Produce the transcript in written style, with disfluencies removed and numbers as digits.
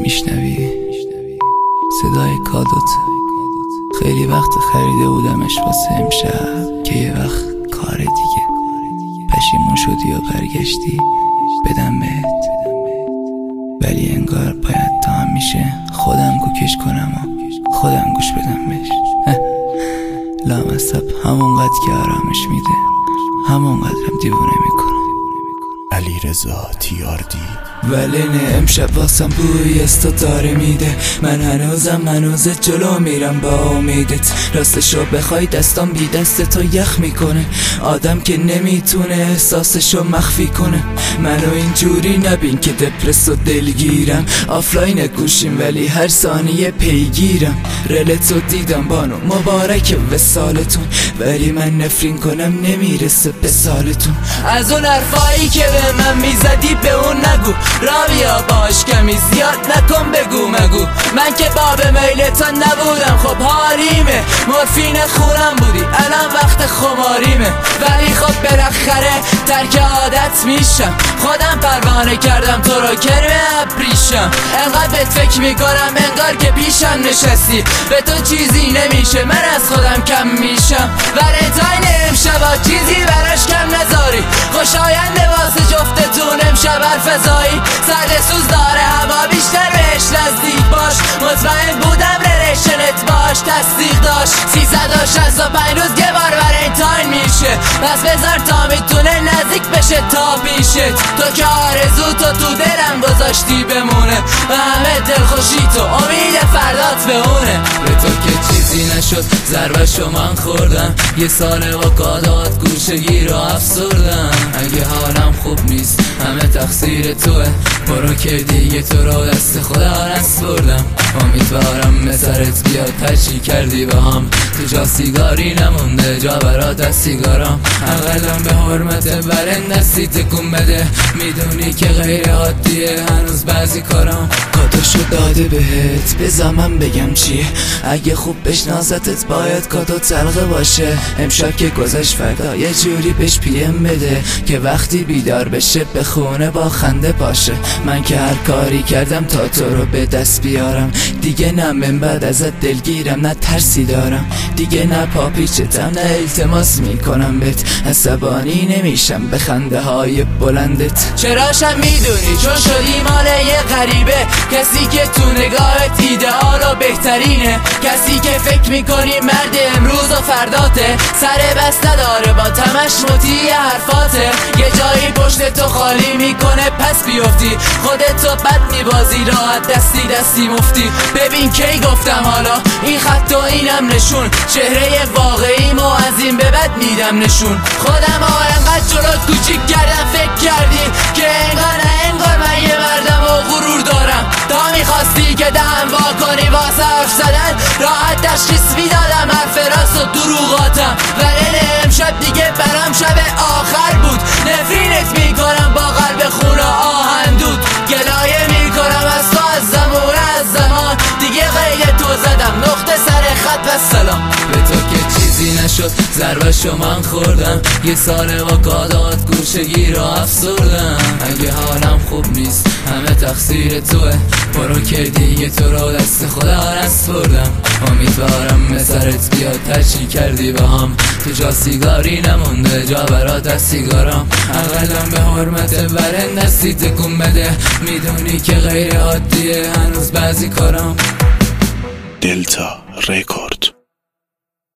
میشنوی صدای کادوت. خیلی وقت خریده بودمش واسه امشب که یه وقت کار دیگه پشیمون شدی و برگشتی بدم بهت، ولی انگار باید تا همیشه خودم کوکش کنم و خودم گوش بدم بهش. لامصب همونقدر که آرامش میده همونقدرم دیوونه میکنم. علیرضا تیاردی. ولی نه امشب واسم بوی استو داره میده، من هنوز جلو میرم با امیدت. راستشو بخوای دستام بی دست تو یخ میکنه، آدم که نمیتونه احساسشو مخفی کنه. منو اینجوری نبین که دپرس و دلگیرم، آفلاین گوشیم ولی هر ثانیه پیگیرم. رلتو دیدم بانو مبارک وصالتون، ولی من نفرین کنم نمیرسه به سالتون. از اون حرفایی که به من میزدی به اون نگو، راویا باش کمی زیاد نکن بگو مگو. من که باب میلتان نبودم، خب حالیمه مورفین خونم بودی الان وقت خماریمه. ولی خب بالاخره ترک عادت میشم، خودم پروانه کردم تو رو کرم ابریشم. انقدر بهت فکر میکنم انگار که پیشم نشستی، به تو چیزی نمیشه من از خودم کم میشم. ولنتاین امشبا چیزی براش کم نذاری، خوشایند واسه جفتتون امشب حرفزایی. سرد سوز داره هوا بیشتر بهش نزدیک باش، مطمئن بودم ریلیشنت باش تصدیق داشت. 365 روز یه بار ولنتاین میشه، پس بذار تا میتونه نزدیک بشه تا پیشت. تو که آرزو تو دلم گذاشتی بمونه، و همه دلخوشی تو امید فردات به اونه. به تو که چیزی نشد ضربشو من خوردم، یه سال با کادات گوشگی رو افسردم. اگه حالم خوب نیست همه تقصیر توه، برو که دیگه تو رو دست خدا نسپردم. امیدوارم مثلت بیاد تشی کردی با هم، تو جا سیگاری نمونده جا برات از سیگارم. اقلم به حرمت برن دستی تکون بده، میدونی که غیر عادیه هنوز بعضی کارم. کادوشو داده بهت بذار من بگم چیه، اگه خوب بشناستت باید کادو تلقه باشه. امشب که گذشت فردا یه جوری بهش پیم بده که وقتی بیدار بشه به خونه با خنده باشه. من که هر کاری کردم تا تو رو به دست بیارم، دیگه نه من بعد ازت دلگیرم نه ترسی دارم. دیگه نه پاپیچتم نه التماس میکنم بهت، عصبانی نمیشم به خنده های بلندت. چراشم میدونی چون شدی مال یه غریبه، کسی که تو نگاهت ایدئال و بهترینه، کسی که فکر میکنی مرد امروز و فرداته. سر بس نداره با تمش مطیع حرفاته، یه جایی پشت تو خالی میکنه پس بیفتی. خودتو بد میبازی راحت دستی مفتی. ببین کی گفتم حالا این خط و اینم نشون، چهره واقعیمو از این به بعد میدم نشون. خودم انقدر جلوت کوچیک کردم فکر کردی که انگار من یه مردم و غرور دارم. تا میخواستی که دهم وا کنی واسه حرف زدن، راحت تشخیص میدادم حرف راست و دروغاتم. ولی امشب دیگه برام شب آخر بود، نفرینت میکنم با قلب خون و آهن دود. گلایه میکنم از تو از زمان، دیگه غیر تو زدم نقطه سر خط و سلام. به تو که چیزی نشد ضربشو من خوردم، یه سال با کادات گوشگی رو افسردم. اگه حالم خوب نیست همه تقصیر توه، برو که دیگه تو رو دست خدا نسپردم. امیدوارم مثلت بیاد تشی کردی با هم، تو جا سیگاری نمونده جا برات از سیگارم. اقلم به حرمت برن دستی تکون بده، میدونی که غیر عادیه هنوز بعضی کارم. دلتا ریکورد.